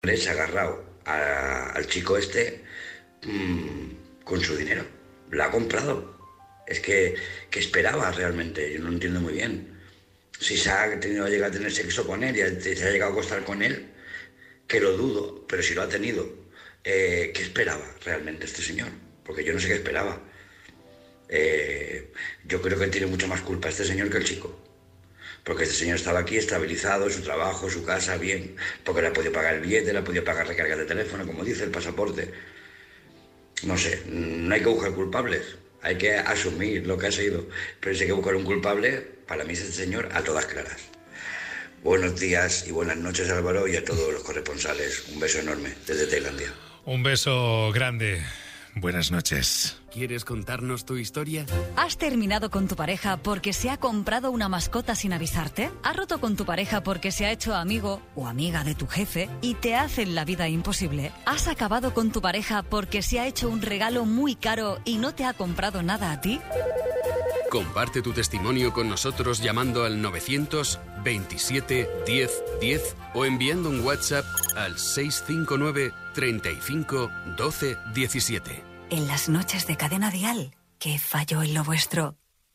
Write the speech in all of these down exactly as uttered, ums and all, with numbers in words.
hombre se ha agarrado a, al chico este mmm, con su dinero. Lo ha comprado. Es que, que esperaba realmente, yo no entiendo muy bien. Si se ha tenido que llegar a tener sexo con él y se ha llegado a acostar con él, que lo dudo, pero si lo ha tenido, eh, ¿qué esperaba realmente este señor? Porque yo no sé qué esperaba. Eh, yo creo que tiene mucha más culpa este señor que el chico. Porque este señor estaba aquí estabilizado, su trabajo, su casa, bien, porque le ha podido pagar el billete, le ha podido pagar recarga de teléfono, como dice, el pasaporte. No sé, no hay que buscar culpables, hay que asumir lo que ha sido, pero si hay que buscar un culpable, para mí es este señor a todas claras. Buenos días y buenas noches, Álvaro, y a todos los corresponsales. Un beso enorme desde Tailandia. Un beso grande. Buenas noches. ¿Quieres contarnos tu historia? ¿Has terminado con tu pareja porque se ha comprado una mascota sin avisarte? ¿Has roto con tu pareja porque se ha hecho amigo o amiga de tu jefe y te hacen la vida imposible? ¿Has acabado con tu pareja porque se ha hecho un regalo muy caro y no te ha comprado nada a ti? Comparte tu testimonio con nosotros llamando al novecientos veintisiete diez diez o enviando un WhatsApp al seis cinco nueve treinta y cinco doce diecisiete. En las noches de Cadena Dial, ¿qué falló en lo vuestro?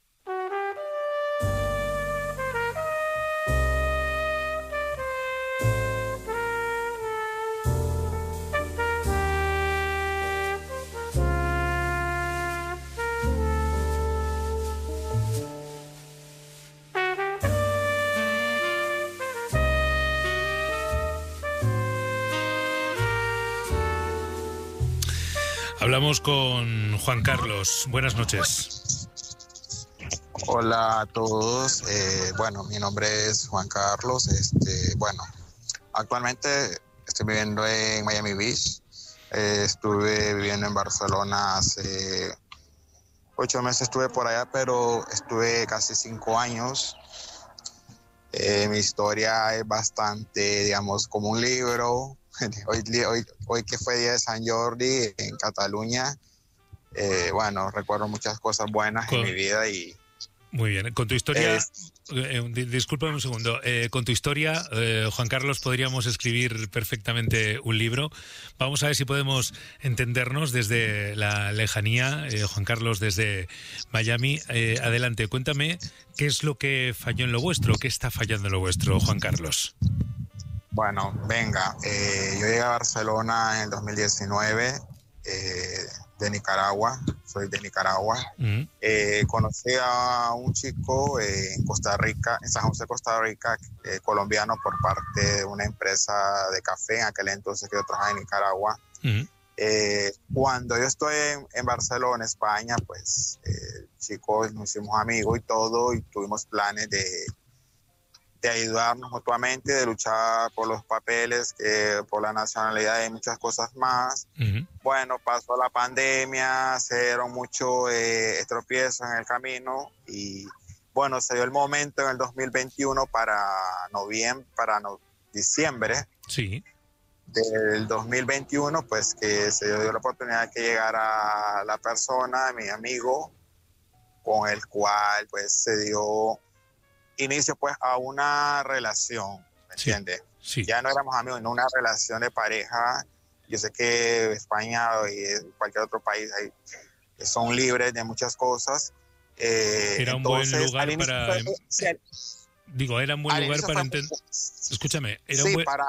Hablamos con Juan Carlos. Buenas noches. Hola a todos. Eh, bueno, mi nombre es Juan Carlos. Este, bueno, actualmente estoy viviendo en Miami Beach. Eh, estuve viviendo en Barcelona hace ocho meses. Estuve por allá, pero estuve casi cinco años. Eh, mi historia es bastante, digamos, como un libro. Hoy, hoy, hoy que fue día de San Jordi en Cataluña, eh, bueno, recuerdo muchas cosas buenas con, en mi vida y... Muy bien, con tu historia, es, eh, discúlpame un segundo, eh, con tu historia, eh, Juan Carlos, podríamos escribir perfectamente un libro. Vamos a ver si podemos entendernos desde la lejanía, eh, Juan Carlos, desde Miami. Eh, adelante, cuéntame qué es lo que falló en lo vuestro, qué está fallando en lo vuestro, Juan Carlos. Bueno, venga, eh, yo llegué a Barcelona en el dos mil diecinueve, eh, de Nicaragua, soy de Nicaragua. Uh-huh. Eh, conocí a un chico eh, en Costa Rica, en San José, Costa Rica, eh, colombiano por parte de una empresa de café, en aquel entonces que yo trabajaba en Nicaragua. Uh-huh. Eh, cuando yo estoy en, en Barcelona, España, pues eh, chicos, nos hicimos amigos y todo, y tuvimos planes de... de ayudarnos mutuamente, de luchar por los papeles, eh, por la nacionalidad y muchas cosas más. Uh-huh. Bueno, pasó la pandemia, se dieron muchos eh, tropiezos en el camino y bueno, se dio el momento en el dos mil veintiuno para noviembre, para no, diciembre sí. del dos mil veintiuno, pues que se dio la oportunidad de que llegara la persona, mi amigo, con el cual pues se dio inicio pues a una relación, ¿me sí, entiendes? Sí. Ya no éramos amigos, no una relación de pareja. Yo sé que España y cualquier otro país hay, son libres de muchas cosas. Eh, era un entonces, buen lugar para... Fue, sí, digo, era un buen lugar para entender... Escúchame, era sí, un buen... para...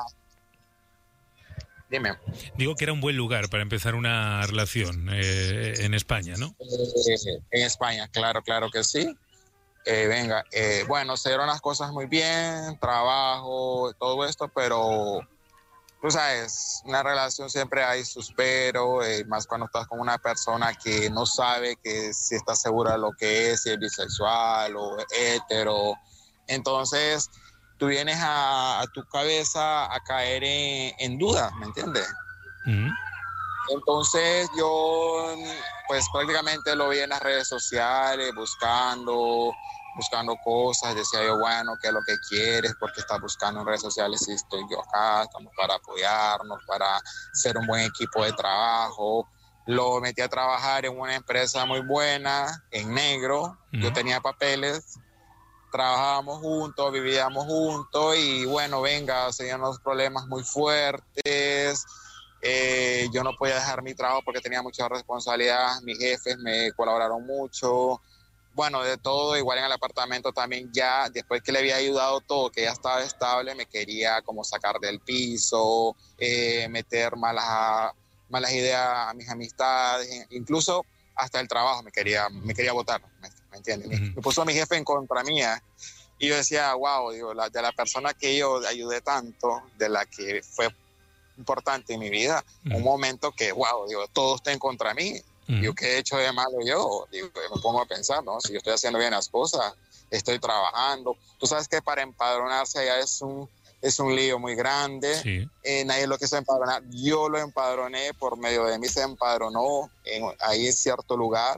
Dime. Digo que era un buen lugar para empezar una relación eh, en España, ¿no? Eh, en España, claro, claro que sí. Eh, venga, eh, bueno, se dieron las cosas muy bien, trabajo, todo esto, pero tú sabes, una relación siempre hay sus pero, eh, más cuando estás con una persona que no sabe que si está segura de lo que es, si es bisexual o hetero. Entonces, tú vienes a, a tu cabeza a caer en, en duda, ¿me entiendes? Uh-huh. Entonces yo pues prácticamente lo vi en las redes sociales buscando, buscando cosas, decía yo, bueno, ¿qué es lo que quieres? ¿Por qué estás buscando en redes sociales si estoy yo acá? Estamos para apoyarnos, para ser un buen equipo de trabajo. Lo metí a trabajar en una empresa muy buena, en negro, uh-huh. Yo tenía papeles, trabajábamos juntos, vivíamos juntos y bueno, venga, se dieron unos problemas muy fuertes. Eh, yo no podía dejar mi trabajo porque tenía mucha responsabilidad, mis jefes me colaboraron mucho. Bueno, de todo, igual en el apartamento también ya, después que le había ayudado todo, que ya estaba estable, me quería como sacar del piso, eh, meter malas, malas ideas a mis amistades, incluso hasta el trabajo me quería, me quería botar, ¿me, me entiendes? Uh-huh. Me, me puso a mi jefe en contra mía y yo decía, wow, digo, la, de la persona que yo ayudé tanto, de la que fue importante en mi vida, uh-huh. un momento que, wow, digo, todo está en contra mí. Uh-huh. Yo qué he hecho de malo yo, digo, me pongo a pensar, ¿no? Si yo estoy haciendo bien las cosas, estoy trabajando. Tú sabes que para empadronarse allá es un, es un lío muy grande. Sí. Eh, nadie lo quiso empadronar. Yo lo empadroné, por medio de mí se empadronó en, ahí en cierto lugar.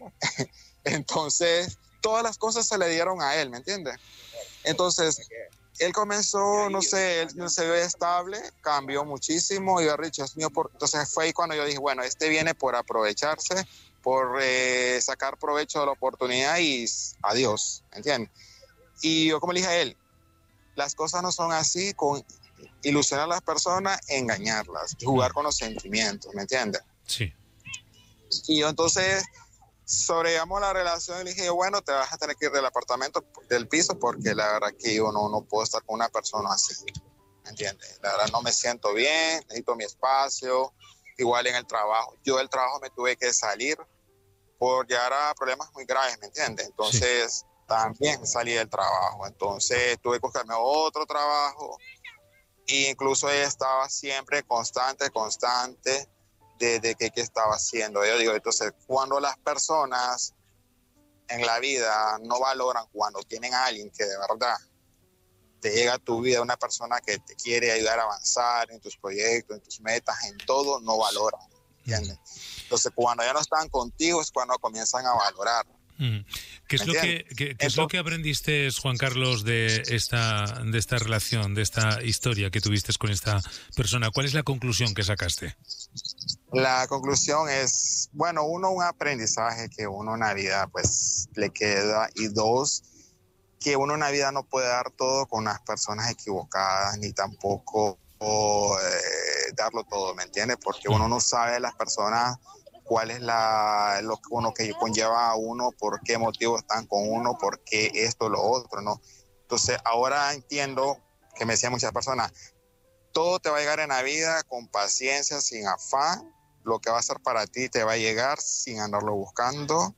Entonces, todas las cosas se le dieron a él, ¿me entiendes? Entonces, él comenzó, no sé, él no se ve estable, cambió muchísimo y yo, Dios mío, por... entonces fue ahí cuando yo dije, bueno, este viene por aprovecharse, por eh, sacar provecho de la oportunidad y adiós, ¿entiendes? Y yo como le dije a él, las cosas no son así, con ilusionar a las personas, engañarlas, jugar con los sentimientos, ¿me entiendes? Sí. Y yo entonces sobrellevamos la relación y le dije, bueno, te vas a tener que ir del apartamento, del piso, porque la verdad que yo no, no puedo estar con una persona así, ¿me entiendes? La verdad no me siento bien, necesito mi espacio, igual en el trabajo. Yo del trabajo me tuve que salir por llegar a problemas muy graves, ¿me entiendes? Entonces sí. También salí del trabajo, entonces tuve que buscarme otro trabajo e incluso ella estaba siempre constante, constante, de, de qué estaba haciendo. Yo digo, entonces, cuando las personas en la vida no valoran, cuando tienen a alguien que de verdad te llega a tu vida, una persona que te quiere ayudar a avanzar en tus proyectos, en tus metas, en todo, no valoran, ¿entiendes? Entonces, cuando ya no están contigo es cuando comienzan a valorar. Mm. ¿Qué es, lo que, qué, qué Entonces, es lo que aprendiste, Juan Carlos, de esta, de esta relación, de esta historia que tuviste con esta persona? ¿Cuál es la conclusión que sacaste? La conclusión es, bueno, uno, un aprendizaje que uno en la vida pues le queda, y dos, que uno en la vida no puede dar todo con las personas equivocadas, ni tampoco eh, darlo todo, ¿me entiendes? Porque uno no sabe las personas cuál es la, lo que uno que conlleva a uno, por qué motivo están con uno, por qué esto, lo otro, ¿no? Entonces, ahora entiendo que me decían muchas personas, todo te va a llegar en la vida con paciencia, sin afán, lo que va a ser para ti te va a llegar sin andarlo buscando,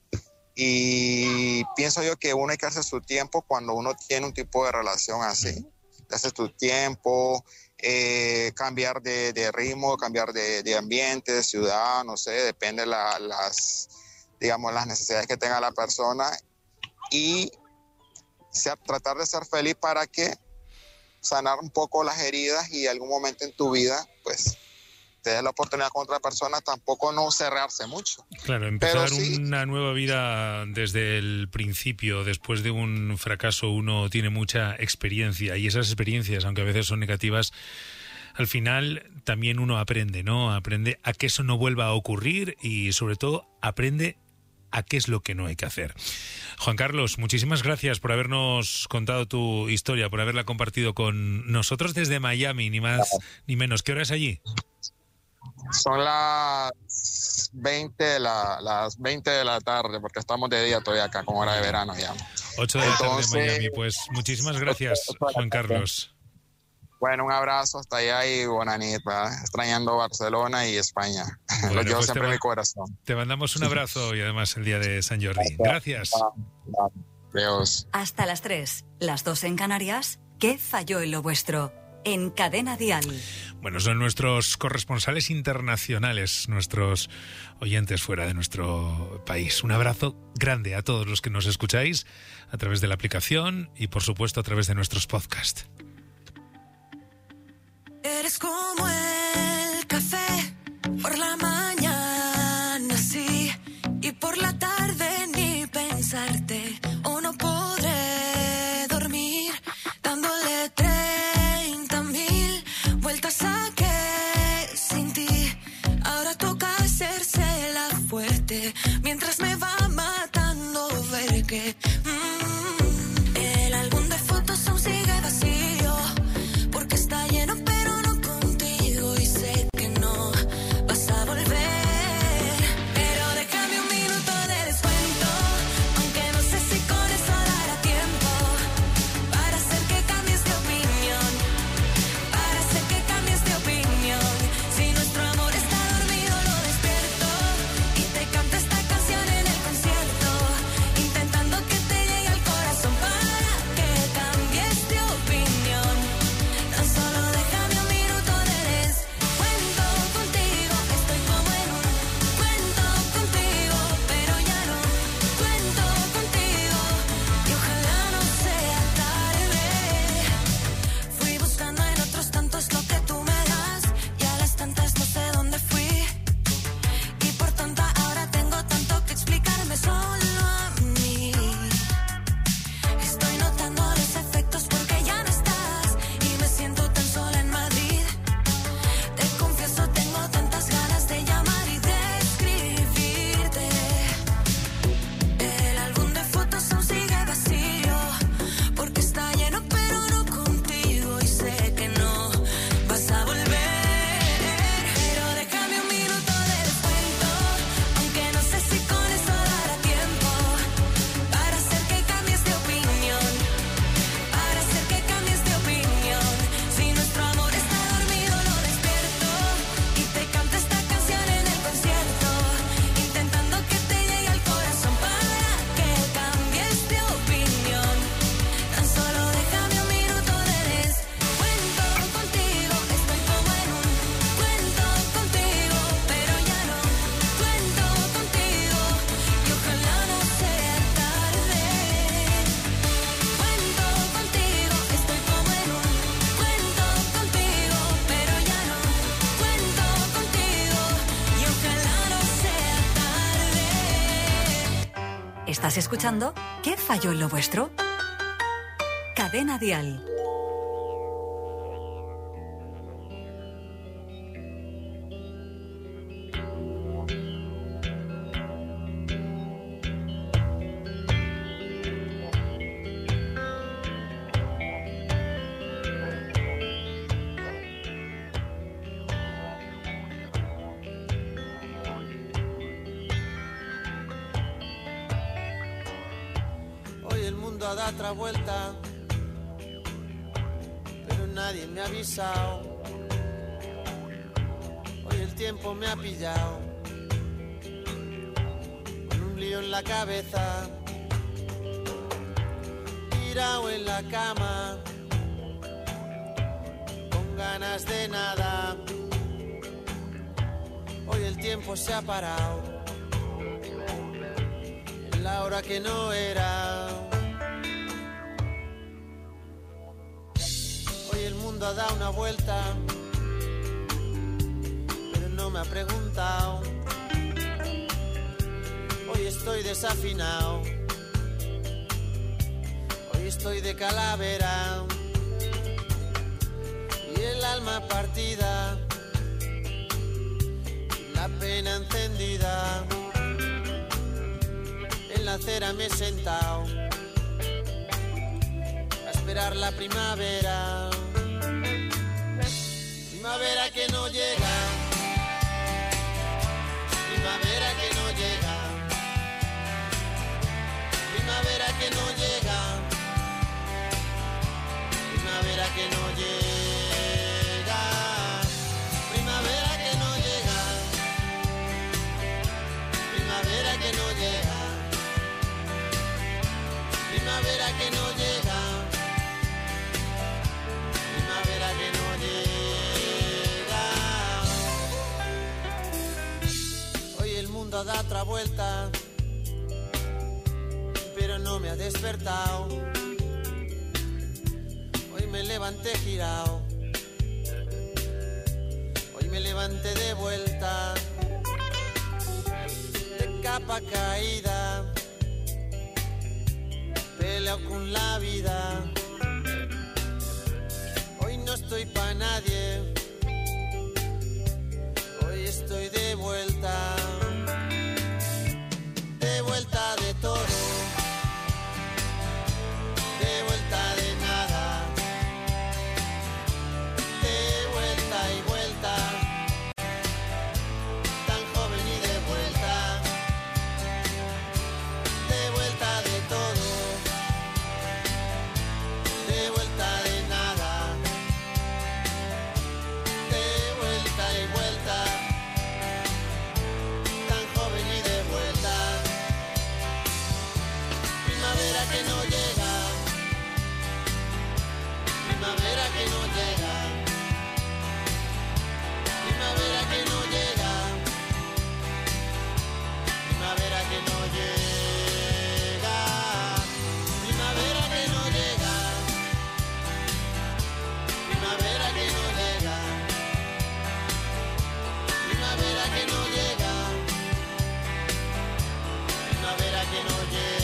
y pienso yo que uno hay que hacer su tiempo cuando uno tiene un tipo de relación así, haces tu tiempo, Eh, cambiar de, de ritmo, cambiar de, de ambiente, de ciudad, no sé, depende la, las, digamos, las necesidades que tenga la persona, y sea, tratar de ser feliz para que sanar un poco las heridas y algún momento en tu vida, pues, te des la oportunidad con otra persona, tampoco no cerrarse mucho. Claro, empezar sí, una nueva vida desde el principio. Después de un fracaso uno tiene mucha experiencia, y esas experiencias, aunque a veces son negativas, al final también uno aprende, ¿no? Aprende a que eso no vuelva a ocurrir y sobre todo aprende a qué es lo que no hay que hacer. Juan Carlos, muchísimas gracias por habernos contado tu historia, por haberla compartido con nosotros desde Miami, ni más ni menos. ¿Qué hora es allí? Son las veinte de la, las veinte de la tarde, porque estamos de día todavía acá, con hora de verano ya. ocho de la tarde en Miami. Pues muchísimas gracias, Juan Carlos. Bueno, un abrazo hasta allá y buena nit, ¿verdad? Extrañando Barcelona y España. Bueno, lo llevo pues siempre en mi corazón. Te mandamos un abrazo y además el día de San Jordi. Gracias. Adiós. Hasta las tres, las dos en Canarias. ¿Qué falló en lo vuestro? En Cadena Dial. Bueno, son nuestros corresponsales internacionales, nuestros oyentes fuera de nuestro país. Un abrazo grande a todos los que nos escucháis a través de la aplicación y, por supuesto, a través de nuestros podcasts. Eres como el café, por la mañana sí, y por la tarde ni pensarte, o no podré dormir dándole treinta mil vueltas a que sin ti ahora toca hacerse la fuerte, mientras me va matando ver que mmm, el álbum de Estás escuchando ¿Qué falló en lo vuestro? Cadena Dial. Da otra vuelta, pero nadie me ha avisado. Hoy el tiempo me ha pillado con un lío en la cabeza, tirado en la cama, con ganas de nada. Hoy el tiempo se ha parado en la hora que no era. El mundo ha dado una vuelta, pero no me ha preguntado. Hoy estoy desafinado, hoy estoy de calavera y el alma partida, la pena encendida. En la acera me he sentado a esperar la primavera. Primavera que no llega, primavera que no llega, primavera que no llega, primavera que no llega, primavera que no llega, primavera que no llega, primavera que no llega, primavera que no llega. Da otra vuelta, pero no me ha despertado. Hoy me levanté girado, hoy me levanté de vuelta, de capa caída, peleo con la vida. Hoy no estoy pa' nadie, hoy estoy de vuelta. De vuelta de todo, de vuelta de nada, de vuelta y vuelta, tan joven y de vuelta, de vuelta de todo, de vuelta de nada, de vuelta y vuelta, tan joven y de vuelta. Primavera que no llega, primavera que no llega, primavera que no llega, primavera que no llega, primavera que no llega, primavera que no llega, primavera que no llega, primavera que no llega.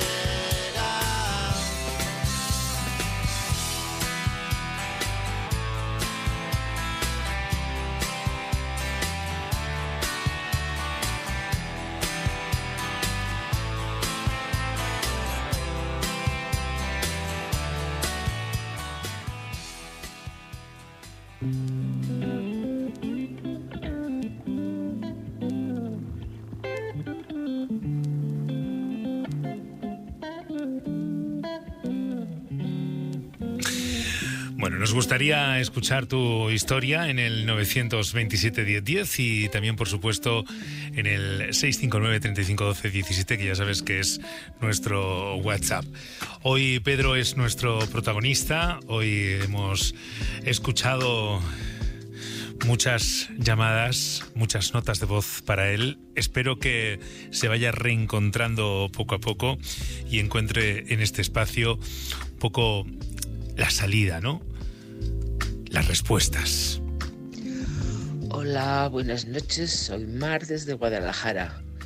Bueno, nos gustaría escuchar tu historia en el nueve dos siete, diez diez y también, por supuesto, en el seis cinco nueve, treinta y cinco, doce, diecisiete, que ya sabes que es nuestro WhatsApp. Hoy Pedro es nuestro protagonista. Hoy hemos escuchado muchas llamadas, muchas notas de voz para él. Espero que se vaya reencontrando poco a poco y encuentre en este espacio un poco la salida, ¿no? Las respuestas. Hola, buenas noches. Soy Mar desde Guadalajara.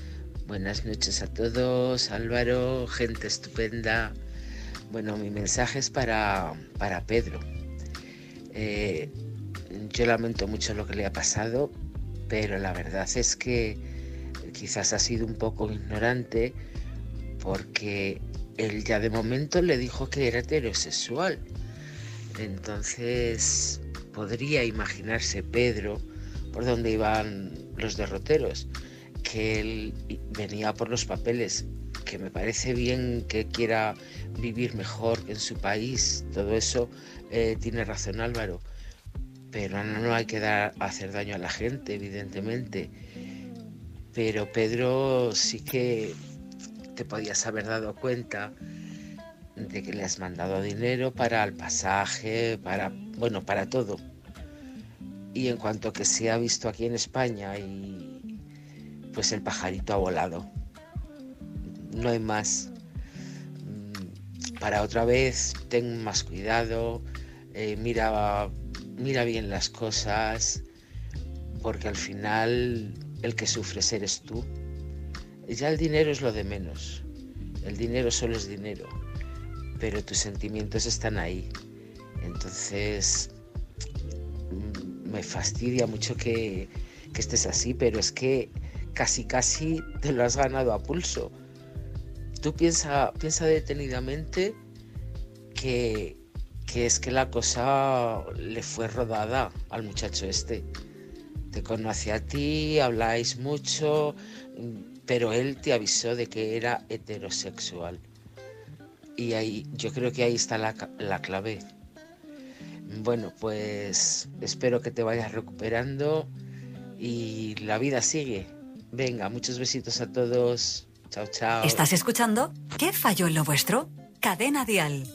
Buenas noches a todos, Álvaro, gente estupenda. Bueno, mi mensaje es para, para Pedro. Eh, yo lamento mucho lo que le ha pasado, pero la verdad es que quizás ha sido un poco ignorante, porque él ya de momento le dijo que era heterosexual. Entonces podría imaginarse Pedro por dónde iban los derroteros, que él venía por los papeles, que me parece bien que quiera vivir mejor en su país, todo eso eh, tiene razón Álvaro, pero no, no hay que dar, hacer daño a la gente, evidentemente. Pero Pedro, sí que te podías haber dado cuenta de que le has mandado dinero para el pasaje, para, bueno, para todo. Y en cuanto que se ha visto aquí en España, y pues el pajarito ha volado. No hay más. Para otra vez, ten más cuidado, eh, mira, mira bien las cosas, porque al final el que sufres eres tú. Ya el dinero es lo de menos. El dinero solo es dinero, pero tus sentimientos están ahí. Entonces me fastidia mucho que, que estés así, pero es que casi casi te lo has ganado a pulso. Tú piensa, piensa detenidamente que, que es que la cosa le fue rodada al muchacho este. Te conoce a ti, habláis mucho, pero él te avisó de que era heterosexual. Y ahí, yo creo que ahí está la, la clave. Bueno, pues espero que te vayas recuperando y la vida sigue. Venga, muchos besitos a todos. Chao, chao. ¿Estás escuchando? ¿Qué falló en lo vuestro? Cadena Dial.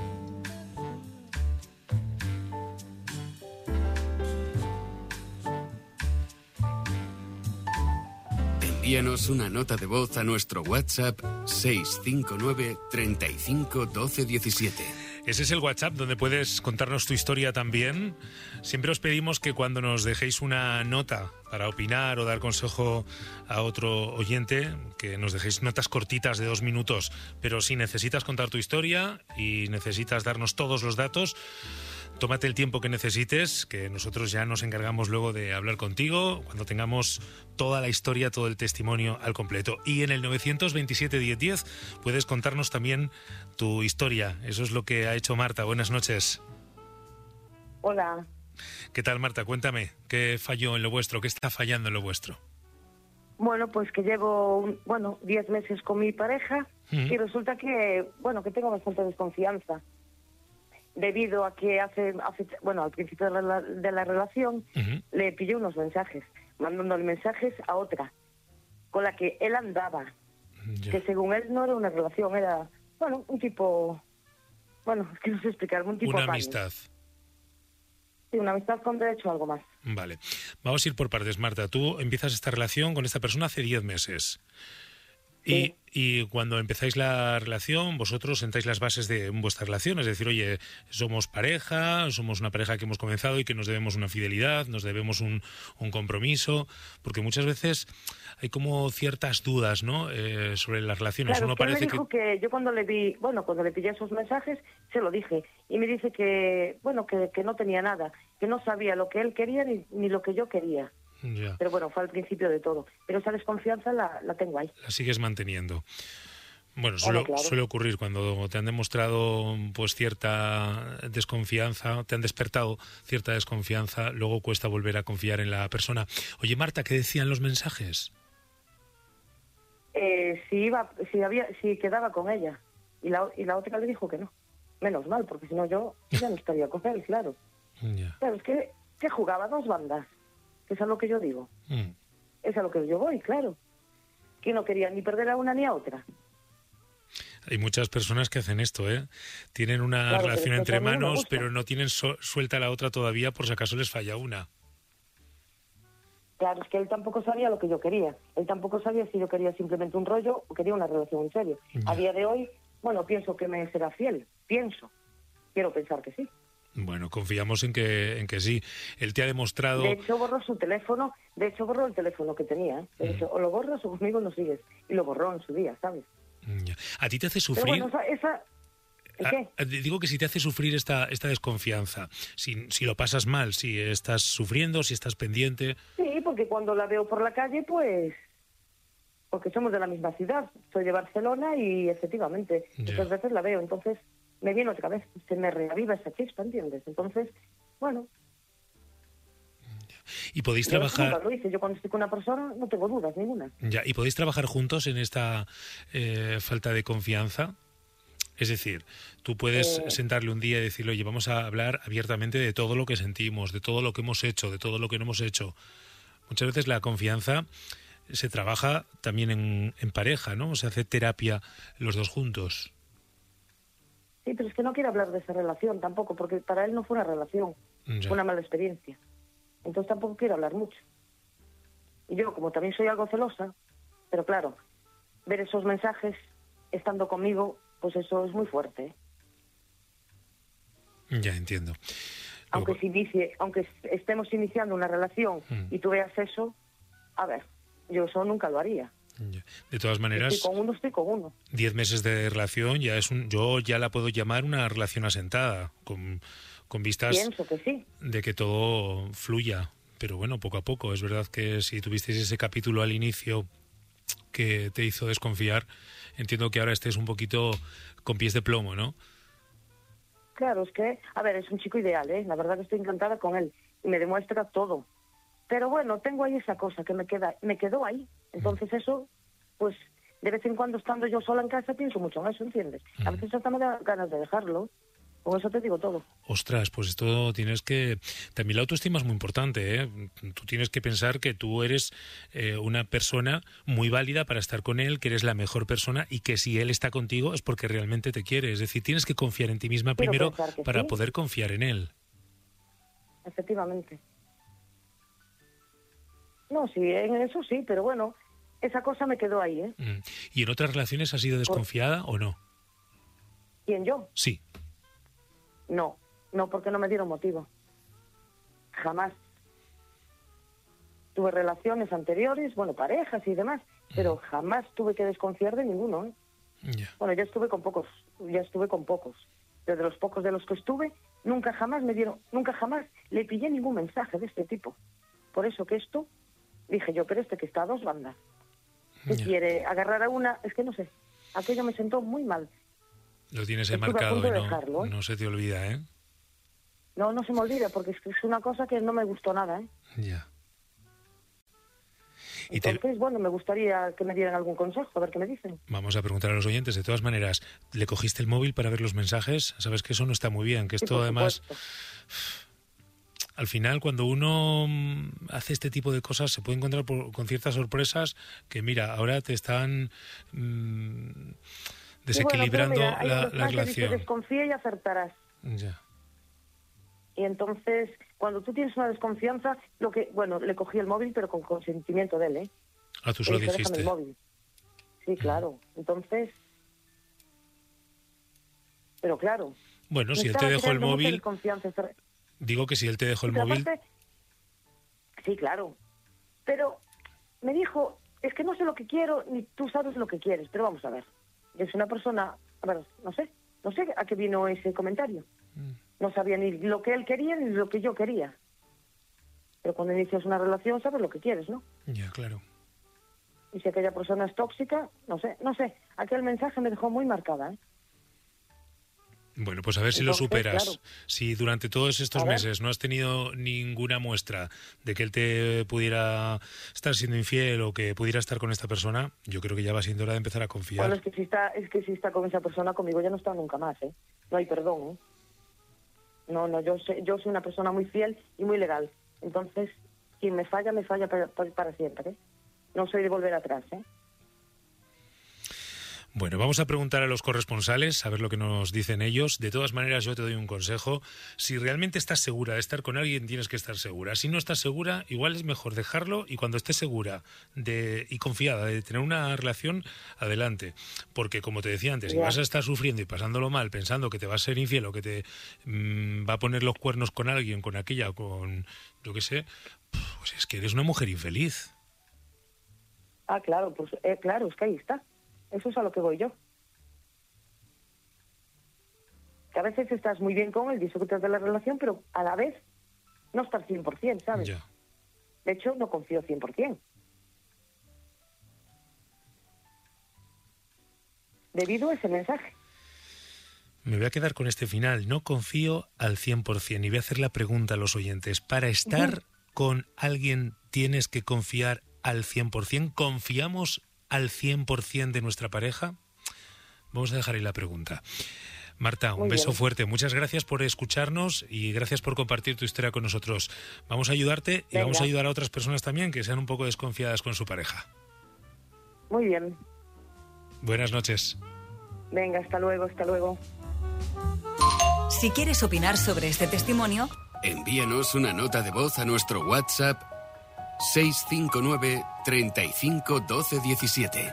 Envíanos una nota de voz a nuestro WhatsApp seis cinco nueve, treinta y cinco, doce diecisiete. Ese es el WhatsApp donde puedes contarnos tu historia también. Siempre os pedimos que cuando nos dejéis una nota para opinar o dar consejo a otro oyente, que nos dejéis notas cortitas de dos minutos. Pero si necesitas contar tu historia y necesitas darnos todos los datos, tómate el tiempo que necesites, que nosotros ya nos encargamos luego de hablar contigo cuando tengamos toda la historia, todo el testimonio al completo. Y en el nueve dos siete, diez diez puedes contarnos también tu historia. Eso es lo que ha hecho Marta. Buenas noches. Hola. ¿Qué tal, Marta? Cuéntame, ¿qué falló en lo vuestro? ¿Qué está fallando en lo vuestro? Bueno, pues que llevo, bueno, diez meses con mi pareja uh-huh. y resulta que, bueno, que tengo bastante desconfianza. Debido a que hace, hace bueno, al principio de la, de la relación, uh-huh. le pillé unos mensajes, mandándole mensajes a otra, con la que él andaba, yeah. que según él no era una relación, era, bueno, un tipo, bueno, es que no sé explicar, un tipo... Una apaño. amistad. Sí, una amistad con derecho a algo más. Vale, vamos a ir por partes, Marta. Tú empiezas esta relación con esta persona hace diez meses. Y, y cuando empezáis la relación, vosotros sentáis las bases de vuestra relación, es decir, oye, somos pareja, somos una pareja que hemos comenzado y que nos debemos una fidelidad, nos debemos un, un compromiso, porque muchas veces hay como ciertas dudas, ¿no?, eh, sobre las relaciones. Claro, Uno es que parece me dijo que... que yo cuando le vi, bueno, cuando le pillé esos mensajes, se lo dije, y me dice que, bueno, que, que no tenía nada, que no sabía lo que él quería ni, ni lo que yo quería. Ya. Pero bueno, fue al principio de todo. Pero esa desconfianza la, la tengo ahí. La sigues manteniendo. Bueno, suele, claro. suele ocurrir cuando te han demostrado pues cierta desconfianza, te han despertado cierta desconfianza, luego cuesta volver a confiar en la persona. Oye, Marta, ¿qué decían los mensajes? Eh, si iba, si había, si quedaba con ella. Y la, y la otra le dijo que no. Menos mal, porque si no yo ya no estaría con él, claro. Yeah. Pero es que, que jugaba dos bandas. Que es a lo que yo digo. Mm. Es a lo que yo voy, claro. Que no quería ni perder a una ni a otra. Hay muchas personas que hacen esto, ¿eh? Tienen una claro, relación entre no manos, pero no tienen so- suelta la otra todavía por si acaso les falla una. Claro, es que él tampoco sabía lo que yo quería. Él tampoco sabía si yo quería simplemente un rollo o quería una relación en serio. Ya. A día de hoy, bueno, pienso que me será fiel. Pienso. Quiero pensar que sí. Bueno, confiamos en que en que sí. Él te ha demostrado... De hecho, borró su teléfono, de hecho, borró el teléfono que tenía. ¿eh? De hecho, mm. o lo borras o conmigo no sigues. Y lo borró en su día, ¿sabes? ¿A ti te hace sufrir...? Pero bueno, esa... esa... ¿Qué? A, digo que si te hace sufrir esta esta desconfianza, si, si lo pasas mal, si estás sufriendo, si estás pendiente... Sí, porque cuando la veo por la calle, pues... Porque somos de la misma ciudad. Soy de Barcelona y, efectivamente, yeah. muchas veces la veo. Entonces... me viene otra vez, se me reaviva esa chispa, ¿entiendes? Entonces, bueno... ¿Y podéis trabajar...? Yo lo hice, yo cuando estoy con una persona no tengo dudas ninguna. Ya, ¿y podéis trabajar juntos en esta eh, falta de confianza? Es decir, tú puedes eh... sentarle un día y decirle, oye, vamos a hablar abiertamente de todo lo que sentimos, de todo lo que hemos hecho, de todo lo que no hemos hecho. Muchas veces la confianza se trabaja también en, en pareja, ¿no? Se hace terapia los dos juntos. Sí, pero es que no quiero hablar de esa relación tampoco, porque para él no fue una relación, ya. fue una mala experiencia. Entonces tampoco quiero hablar mucho. Y yo, como también soy algo celosa, pero claro, ver esos mensajes estando conmigo, pues eso es muy fuerte. ¿eh? Ya entiendo. Aunque, Luego... se inicie, aunque estemos iniciando una relación mm. y tú veas eso, a ver, yo eso nunca lo haría. De todas maneras, estoy con uno, estoy con uno. Diez meses de relación ya es un, yo ya la puedo llamar una relación asentada, con, con vistas Pienso que sí. de que todo fluya. Pero bueno, poco a poco. Es verdad que si tuvisteis ese capítulo al inicio que te hizo desconfiar, entiendo que ahora estés un poquito con pies de plomo, ¿no? Claro, es que, a ver, es un chico ideal, ¿eh? La verdad que estoy encantada con él y me demuestra todo. Pero bueno, tengo ahí esa cosa que me queda, me quedó ahí. Entonces eso, pues, de vez en cuando estando yo sola en casa pienso mucho en eso, ¿entiendes? A veces hasta me da ganas de dejarlo. Con eso te digo todo. Ostras, pues esto tienes que... También la autoestima es muy importante, ¿eh? Tú tienes que pensar que tú eres eh, una persona muy válida para estar con él, que eres la mejor persona y que si él está contigo es porque realmente te quiere. Es decir, tienes que confiar en ti misma Quiero primero para sí. poder confiar en él. Efectivamente. No, sí, en eso sí, pero bueno, esa cosa me quedó ahí, ¿eh? Mm. ¿Y en otras relaciones has sido desconfiada o no? ¿Quién, yo? Sí. No, no, porque no me dieron motivo. Jamás. Tuve relaciones anteriores, bueno, parejas y demás, pero mm. jamás tuve que desconfiar de ninguno, ¿eh? Yeah. Bueno, ya estuve con pocos, ya estuve con pocos. Pero de los pocos de los que estuve, nunca jamás me dieron, nunca jamás le pillé ningún mensaje de este tipo. Por eso que esto... Dije yo, pero este que está a dos bandas, que yeah. quiere agarrar a una, es que no sé, aquello me sentó muy mal. Lo tienes enmarcado y no, dejarlo, ¿eh? No se te olvida, ¿eh? No, no se me olvida, porque es, que es una cosa que no me gustó nada, ¿eh? Ya. Yeah. Entonces, te... bueno, me gustaría que me dieran algún consejo, a ver qué me dicen. Vamos a preguntar a los oyentes, de todas maneras, ¿le cogiste el móvil para ver los mensajes? Sabes que eso no está muy bien, que esto sí, además... Al final, cuando uno hace este tipo de cosas, se puede encontrar por, con ciertas sorpresas que, mira, ahora te están mmm, desequilibrando bueno, mira, la, la relación. Dice, desconfía y acertarás. Ya. Y entonces, cuando tú tienes una desconfianza, lo que, bueno, le cogí el móvil, pero con consentimiento de él, ¿eh? Ah, tú se lo dijiste. Déjame el móvil. Sí, claro. Mm. Entonces, pero claro. Bueno, si él te dejó el móvil... Digo que si él te dejó el sí, móvil... Aparte, sí, claro. Pero me dijo, es que no sé lo que quiero, ni tú sabes lo que quieres. Pero vamos a ver. Yo soy una persona... A ver, no sé. No sé a qué vino ese comentario. Mm. No sabía ni lo que él quería ni lo que yo quería. Pero cuando inicias una relación sabes lo que quieres, ¿no? Ya, claro. Y si aquella persona es tóxica, no sé, no sé. Aquel mensaje me dejó muy marcada, ¿eh? Bueno, pues a ver si Entonces, lo superas. Claro. Si durante todos estos meses no has tenido ninguna muestra de que él te pudiera estar siendo infiel o que pudiera estar con esta persona, yo creo que ya va siendo hora de empezar a confiar. Bueno, es que si está, es que si está con esa persona, conmigo ya no está nunca más, ¿eh? No hay perdón, ¿eh? No, no, yo, sé, yo soy una persona muy fiel y muy legal. Entonces, quien me falla, me falla para, para, para siempre, ¿eh? No soy de volver atrás, ¿eh? Bueno, vamos a preguntar a los corresponsales, a ver lo que nos dicen ellos. De todas maneras, yo te doy un consejo. Si realmente estás segura de estar con alguien, tienes que estar segura. Si no estás segura, igual es mejor dejarlo y cuando estés segura de y confiada de tener una relación, adelante. Porque, como te decía antes, si vas a estar sufriendo y pasándolo mal, pensando que te va a ser infiel o que te mmm, va a poner los cuernos con alguien, con aquella, con yo qué sé, pues es que eres una mujer infeliz. Ah, claro, pues eh, claro, es que ahí está. Eso es a lo que voy yo. Que a veces estás muy bien con él, disfrutas de la relación, pero a la vez no estás cien por ciento, ¿sabes? Ya. De hecho, no confío cien por ciento. Debido a ese mensaje. Me voy a quedar con este final. No confío al cien por ciento. Y voy a hacer la pregunta a los oyentes. ¿Para estar uh-huh. con alguien tienes que confiar al cien por ciento? ¿Confiamos al cien por ciento de nuestra pareja? Vamos a dejar ahí la pregunta. Marta, un Muy beso bien. fuerte. Muchas gracias por escucharnos y gracias por compartir tu historia con nosotros. Vamos a ayudarte y Venga. vamos a ayudar a otras personas también que sean un poco desconfiadas con su pareja. Muy bien. Buenas noches. Venga, hasta luego, hasta luego. Si quieres opinar sobre este testimonio, envíanos una nota de voz a nuestro WhatsApp seis cinco nueve, treinta y cinco, doce, diecisiete.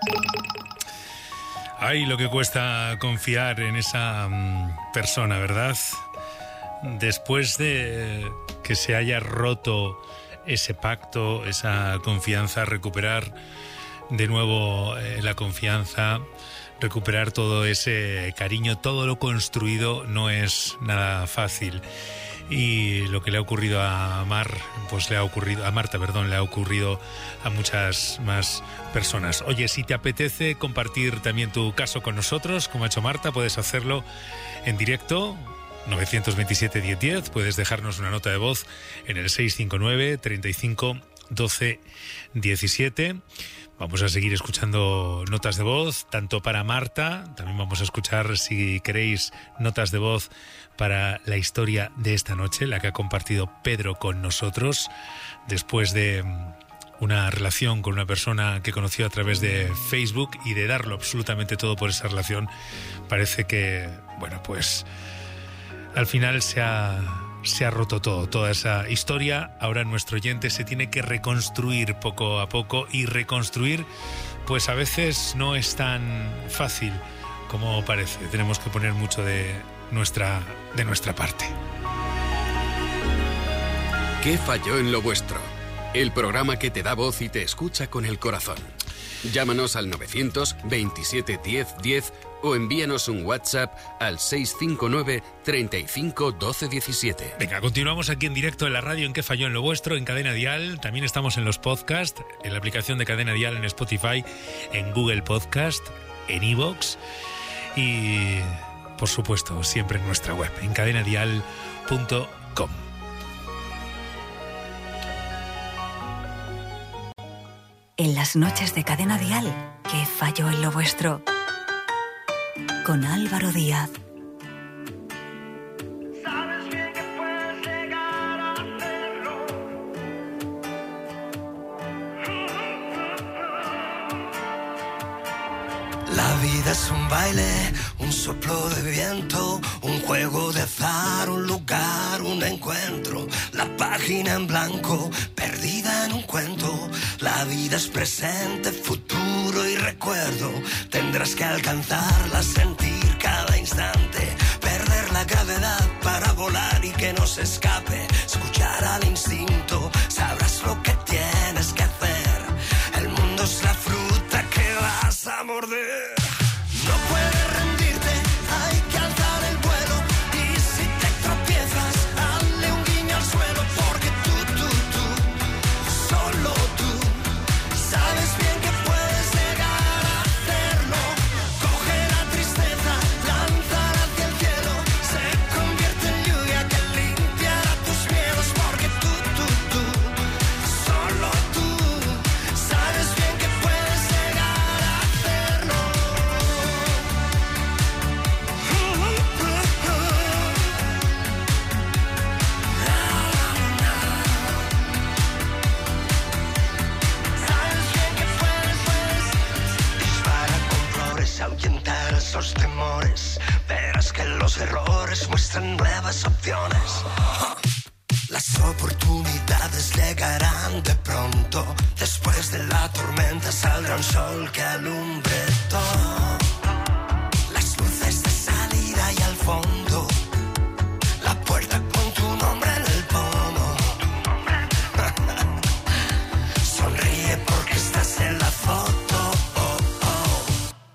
Ay, lo que cuesta confiar en esa um, persona, ¿verdad? Después de que se haya roto ese pacto, esa confianza, recuperar de nuevo eh, la confianza, recuperar todo ese cariño, todo lo construido no es nada fácil. Y lo que le ha ocurrido a Mar, pues le ha ocurrido a Marta, perdón, le ha ocurrido a muchas más personas. Oye, si te apetece compartir también tu caso con nosotros, como ha hecho Marta, puedes hacerlo en directo, nueve dos siete, diez, diez. Puedes dejarnos una nota de voz en el seis cinco nueve, treinta y cinco, doce, diecisiete. Vamos a seguir escuchando notas de voz, tanto para Marta, también vamos a escuchar, si queréis, notas de voz para la historia de esta noche, la que ha compartido Pedro con nosotros, después de una relación con una persona que conoció a través de Facebook y de darlo absolutamente todo por esa relación. Parece que, bueno, pues al final se ha... se ha roto todo, toda esa historia. Ahora nuestro oyente se tiene que reconstruir poco a poco y reconstruir, pues a veces no es tan fácil como parece. Tenemos que poner mucho de nuestra, de nuestra parte. ¿Qué falló en lo vuestro? El programa que te da voz y te escucha con el corazón. Llámanos al novecientos veintisiete diez diez o envíanos un WhatsApp al seis cinco nueve, treinta y cinco, doce, diecisiete. Venga, continuamos aquí en directo en la radio en ¿Qué falló en lo vuestro? En Cadena Dial. También estamos en los podcasts, en la aplicación de Cadena Dial, en Spotify, en Google Podcast, en iVoox y, por supuesto, siempre en nuestra web, en cadena dial punto com. En las noches de Cadena Dial, ¿Qué falló en lo vuestro? Con Álvaro Díaz. Sabes bien que puedes llegar a hacerlo. La vida es un baile, un soplo de viento, un juego de azar, un lugar, un encuentro. La página en blanco, perdida en un cuento. La vida es presente, futuro y recuerdo. Tendrás que alcanzarla, sentir cada instante, perder la gravedad para volar y que no se escape. Escuchar al instinto, sabrás lo que tienes que hacer. El mundo es la fruta que vas a morder. No puedes rendirte, hay que alzar el vuelo. Y si te tropiezas, dale un guiño al suelo. Porque tú, tú, tú, solo tú, sabes bien que puedes llegar a hacerlo. Coge la tristeza, lánzala hacia el cielo. Se convierte en lluvia que limpiará tus miedos. Porque tú, tú, tú, solo más opciones. Las oportunidades llegarán de pronto. Después de la tormenta saldrá un sol que alumbre todo. Las luces de salida y al fondo. La puerta con tu nombre en el pomo. Sonríe porque estás en la foto. Oh, oh.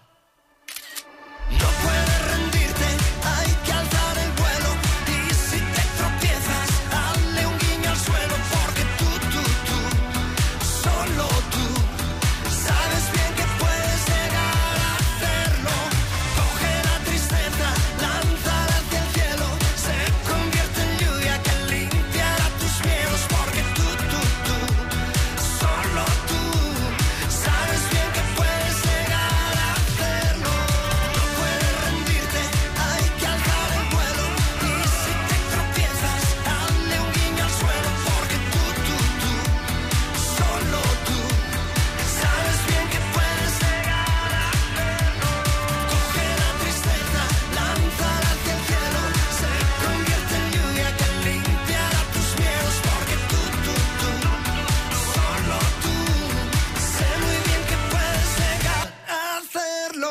No puedes rendirte, hay que alzar el vuelo. Y si te tropiezas, dale un guiño al suelo. Porque tú, tú, tú, solo tú, sabes bien que puedes llegar a hacerlo. Coge la tristeza, lánzala hacia el cielo. Se convierte en lluvia que limpiará tus miedos. Porque tú, tú, tú, solo tú, sabes bien que puedes llegar a hacerlo. No puedes rendirte, hay que alzar el vuelo. Y si te tropiezas, dale un guiño al suelo. Porque tú, tú, tú, solo tú, sabes bien que puedes llegar a hacerlo. Coge la tristeza, lánzala hacia el cielo. Se convierte en lluvia que limpiará tus miedos. Porque tú, tú, tú, solo tú, sé muy bien que puedes llegar a hacerlo.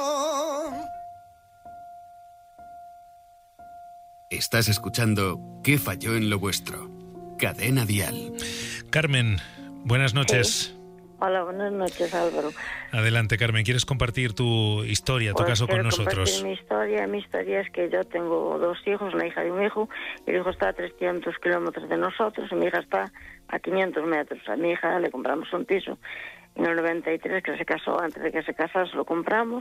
Estás escuchando ¿Qué falló en lo vuestro? Cadena Dial. Carmen, buenas noches. Hola, buenas noches, Álvaro. Adelante, Carmen, ¿quieres compartir tu historia, tu Pues caso con quiero nosotros? compartir mi historia. Mi historia es que yo tengo dos hijos, una hija y un hijo. Y el hijo está a trescientos kilómetros de nosotros y mi hija está a quinientos metros. A mi hija le compramos un piso en el noventa y tres, que se casó. Antes de que se casase lo compramos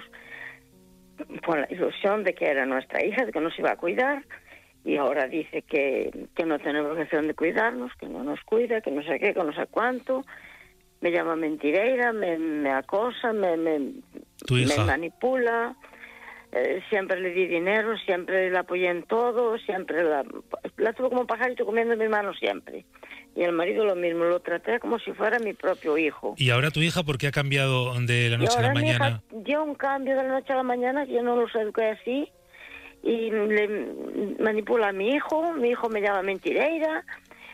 con la ilusión de que era nuestra hija, de que nos iba a cuidar. Y ahora dice que, que no tiene obligación de cuidarnos, que no nos cuida, que no sé qué, que no sé cuánto. Me llama mentireira, me, me acosa, me, me, ¿Tu hija? me manipula. Eh, siempre le di dinero, siempre la apoyé en todo, siempre la, la tuve como pajarito comiendo en mis manos siempre. Y el marido lo mismo, lo traté como si fuera mi propio hijo. ¿Y ahora tu hija por qué ha cambiado de la Y noche a ahora la mi mañana? hija dio un cambio de la noche a la mañana, que yo no los eduqué así. Y le manipula a mi hijo, mi hijo me llama mentireira,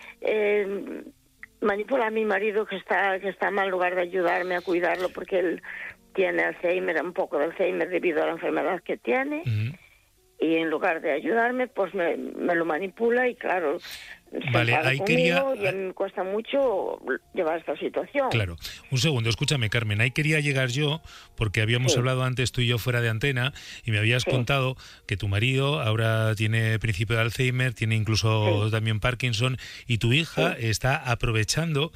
eh, manipula a mi marido que está que está mal, en lugar de ayudarme a cuidarlo porque él tiene Alzheimer, un poco de Alzheimer debido a la enfermedad que tiene. Uh-huh. Y en lugar de ayudarme, pues me, me lo manipula y claro, vale, ahí quería... y a mí me cuesta mucho llevar esta situación. Claro. Un segundo, escúchame, Carmen, ahí quería llegar yo, porque habíamos sí. hablado antes tú y yo fuera de antena, y me habías sí. contado que tu marido ahora tiene principio de Alzheimer, tiene incluso sí. también Parkinson, y tu hija sí. está aprovechando...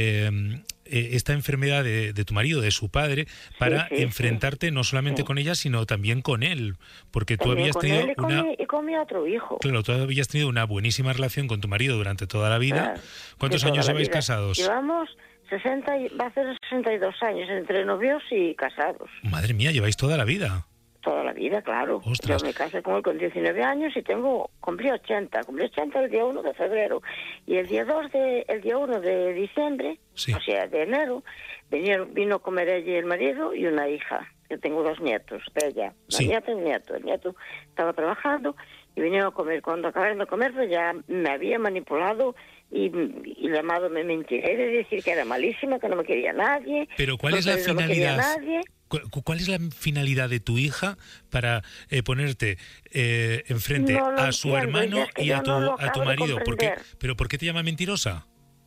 Eh, esta enfermedad de, de tu marido, de su padre, para sí, sí, enfrentarte sí. no solamente sí. con ella, sino también con él, porque tú también habías tenido él y con una... Mi, y con mi otro hijo. Claro, tú habías tenido una buenísima relación con tu marido durante toda la vida. Claro, ¿Cuántos años lleváis casados? Llevamos sesenta y, va a ser sesenta y dos años entre novios y casados. Madre mía, lleváis toda la vida. Toda la vida, claro. Ostras. Yo me casé con él con diecinueve años y tengo cumplí ochenta. Cumplí ochenta el día uno de febrero. Y el día dos de, el día uno de diciembre, sí. o sea, de enero, vinieron, vino a comer ella y el marido y una hija. Yo tengo dos nietos de ella. Sí. La nieta y el nieto. El nieto estaba trabajando y vinieron a comer. Cuando acabaron de comer, pues ya me había manipulado y, y llamado me mentiré de decir que era malísima, que no me quería nadie. Pero ¿cuál es la finalidad? ¿Cuál es la finalidad de tu hija para eh, ponerte eh, enfrente no a su entiendo, hermano es que y a tu, no a tu marido? ¿Por qué? ¿Pero por qué te llama mentirosa?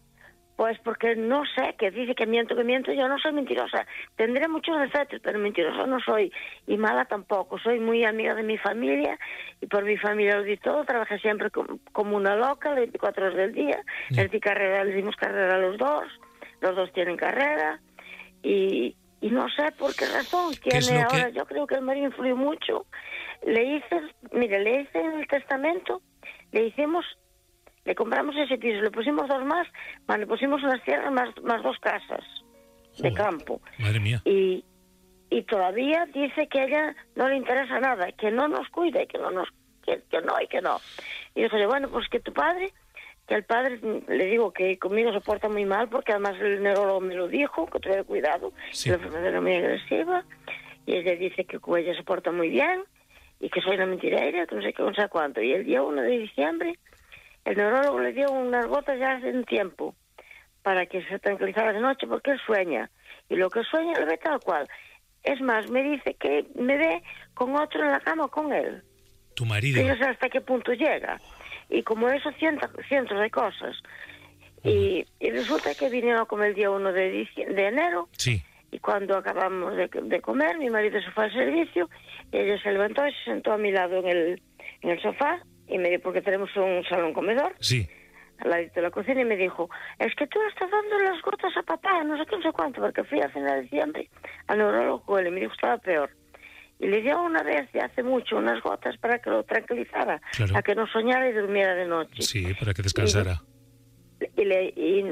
Pues porque no sé, que dice que miento, que miento. Yo no soy mentirosa. Tendré muchos defectos, pero mentirosa no soy. Y mala tampoco. Soy muy amiga de mi familia y por mi familia lo di todo. Trabajé siempre como, como una loca, las veinticuatro horas del día. Sí. Les di carrera, les dimos carrera a los dos. Los dos tienen carrera. Y... Y no sé por qué razón tiene ¿Qué ahora. que... Yo creo que el marido influyó mucho. Le hice, mire, le hice en el testamento, le hicimos, le compramos ese piso, le pusimos dos más, más le pusimos unas tierras más, más dos casas. Joder, de campo. Madre mía. Y, y todavía dice que a ella no le interesa nada, que no nos cuida y que no nos, que, que no y que no. Y dije, bueno, pues que tu padre... que el padre, le digo que conmigo se porta muy mal porque además el neurólogo me lo dijo, que tuviera cuidado, sí. que la enfermedad era muy agresiva, y ella dice que con ella se porta muy bien y que soy una mentireira, que no sé qué, no sé cuánto. Y el día uno de diciembre, el neurólogo le dio unas gotas ya hace un tiempo para que se tranquilizara de noche, porque él sueña. Y lo que sueña lo ve tal cual. Es más, me dice que me ve con otro en la cama con él. Tu marido. Fíjese hasta qué punto llega. Y como eso, cientos, cientos de cosas. Y, y resulta que vinieron a comer el día uno de, diciembre, de enero. Sí. Y cuando acabamos de, de comer, mi marido se fue al servicio, y ella se levantó y se sentó a mi lado en el, en el sofá, y me dijo, porque tenemos un salón comedor, sí, al ladito de la cocina, y me dijo, es que tú estás dando las gotas a papá, no sé qué, no sé cuánto, porque fui a final de diciembre al neurólogo, él, y me dijo, estaba peor. Y le dio una vez, de hace mucho, unas gotas para que lo tranquilizara, claro, a que no soñara y durmiera de noche. Sí, para que descansara. Y, le,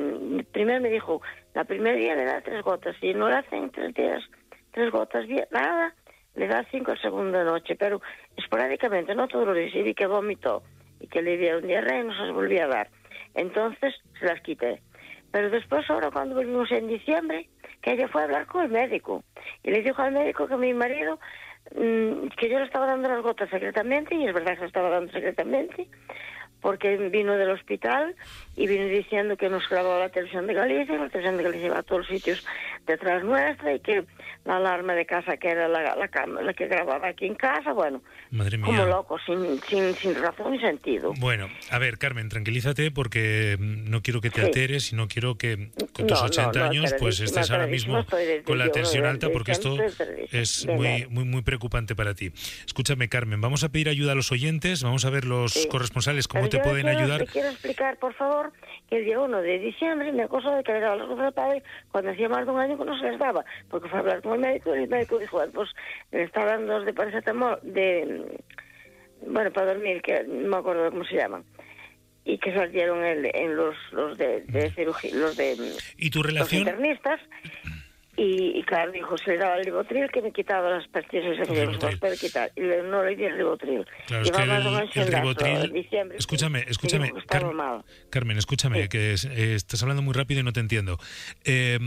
y primero me dijo, la primer día le da tres gotas, si no le hacen tres días, tres gotas, nada, le da cinco la segunda noche, pero esporádicamente, no todos los días, y vi que vomitó y que le dieron diarrea y no se las volvía a dar. Entonces se las quité. Pero después, ahora cuando volvimos en diciembre, que ella fue a hablar con el médico y le dijo al médico que mi marido, mmm, que yo le estaba dando las gotas secretamente, y es verdad que se estaba dando secretamente, porque vino del hospital y vino diciendo que nos grababa la televisión de Galicia, y la televisión de Galicia iba a todos los sitios detrás nuestra, y que la alarma de casa, que era la, la, la que grababa aquí en casa, bueno, madre mía, como loco, sin, sin, sin razón ni sentido. Bueno, a ver, Carmen, tranquilízate, porque no quiero que te alteres, sí, y no quiero que con tus no, ochenta no, no, años pues estés ahora mismo con la tensión alta, porque esto es muy, muy, muy preocupante para ti. Escúchame, Carmen, vamos a pedir ayuda a los oyentes, vamos a ver los sí. corresponsales cómo te pueden quiero, ayudar. Te quiero explicar, por favor, que el día uno de diciembre me acusó de que le daba las cosas al padre cuando hacía más de un año que no se les daba, porque fue a hablar con el médico, y el médico dijo, pues le está dando dos de paracetamol, de, bueno, para dormir, que no me acuerdo cómo se llaman, y que salieron en, en los, los de, de cirugía, los de ¿Y tu relación? Los internistas. Y, y claro, dijo, se le daba el Ribotril, que me quitaba las pastillas que no se puede quitar. Y le, no le di el Ribotril. Claro, es que el, el Ribotril... Diciembre, escúchame, escúchame, Car Carmen, escúchame, sí. que es, eh, estás hablando muy rápido y no te entiendo. Eh,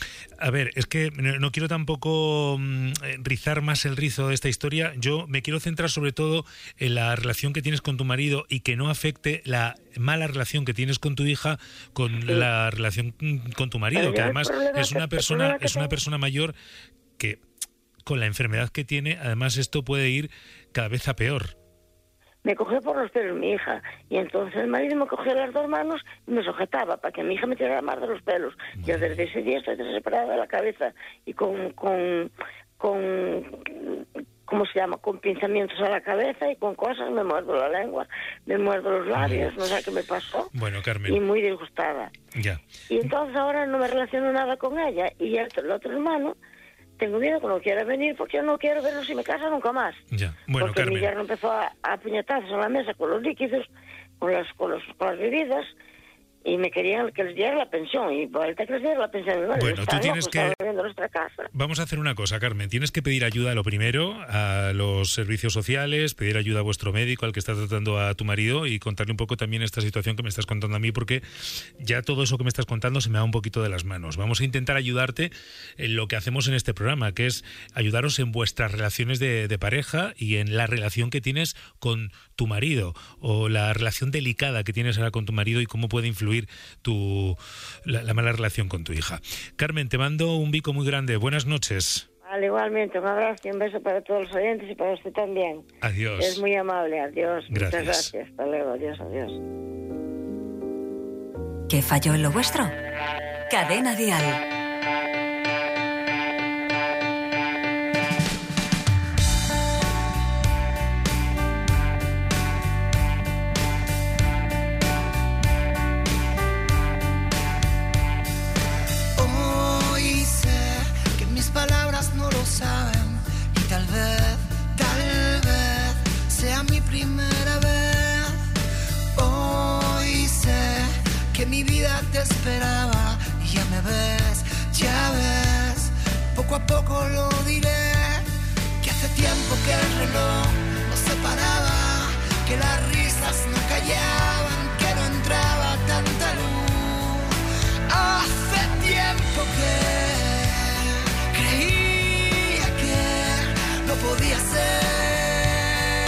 a ver, es que no, no quiero tampoco mm, rizar más el rizo de esta historia. Yo me quiero centrar sobre todo en la relación que tienes con tu marido, y que no afecte la mala relación que tienes con tu hija con sí. la relación con tu marido, que además es una persona... Es una persona mayor que, con la enfermedad que tiene, además esto puede ir cada vez a peor. Me cogió por los pelos mi hija, y entonces el marido me cogió las dos manos y me sujetaba para que mi hija me tirara más de los pelos. Madre. Yo desde ese día estoy separada de la cabeza y con, con, con, ¿cómo se llama? Con pinzamientos a la cabeza y con cosas, me muerdo la lengua, me muerdo los labios, no sé qué me pasó. Bueno, Carmen. Y muy disgustada. Ya. Y entonces ahora no me relaciono nada con ella, y el, el otro hermano, tengo miedo que no quiera venir, porque yo no quiero verlo si me casa nunca más. Ya. Bueno, porque Carmen. mi yerno empezó a, a puñetazos en la mesa con los líquidos, con las, con, los, con las bebidas, y me querían que les diera la pensión, y por ahorita que les diera la pensión, bueno, bueno tú tienes locos, que nuestra casa. Vamos a hacer una cosa, Carmen, tienes que pedir ayuda lo primero a los servicios sociales, pedir ayuda a vuestro médico, al que está tratando a tu marido, y contarle un poco también esta situación que me estás contando a mí, porque ya todo eso que me estás contando se me va un poquito de las manos. Vamos a intentar ayudarte en lo que hacemos en este programa, que es ayudaros en vuestras relaciones de, de pareja y en la relación que tienes con tu marido, o la relación delicada que tienes ahora con tu marido, y cómo puede influir tu la, la mala relación con tu hija. Carmen, te mando un bico muy grande. Buenas noches. Vale, igualmente, un abrazo y un beso para todos los oyentes y para usted también. Adiós. Es muy amable, adiós. Gracias. Muchas gracias. Hasta luego, adiós, adiós. ¿Qué falló en lo vuestro? Cadena Dial. Esperaba y ya me ves, ya ves, poco a poco lo diré, que hace tiempo que el reloj no se paraba, que las risas no callaban, que no entraba tanta luz. Hace tiempo que creía que no podía ser.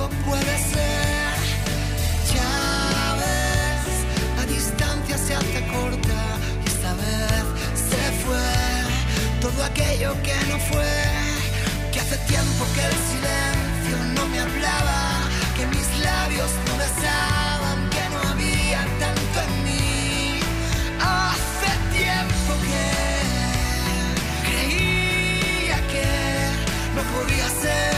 puede ser. Ya ves, la distancia se hace corta y esta vez se fue todo aquello que no fue, que hace tiempo que el silencio no me hablaba, que mis labios no besaban, que no había tanto en mí. Hace tiempo que creía que no podía ser.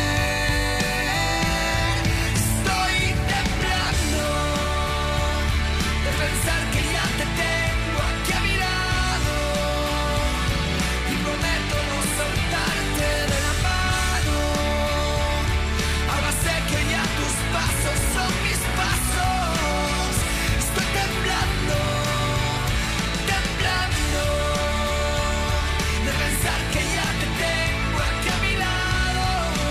Estoy temblando de pensar que ya te tengo aquí a mi lado y prometo no soltarte de la mano. Ahora sé que ya tus pasos son mis pasos. Estoy temblando, temblando de pensar que ya te tengo aquí a mi lado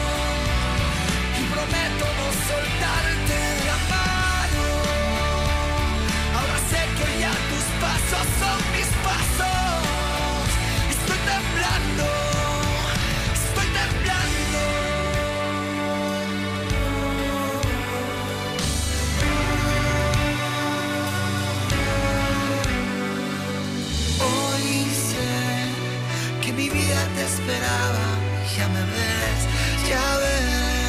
y prometo no soltarte de la mano. Ahora sé que ya tus pasos son mis pasos. Estoy temblando, estoy temblando. Hoy sé que mi vida te esperaba. Ya me ves, ya ves.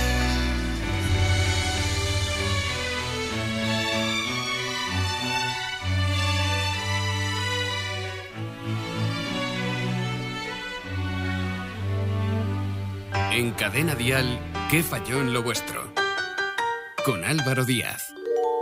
En Cadena Dial, ¿qué falló en lo vuestro? Con Álvaro Díaz.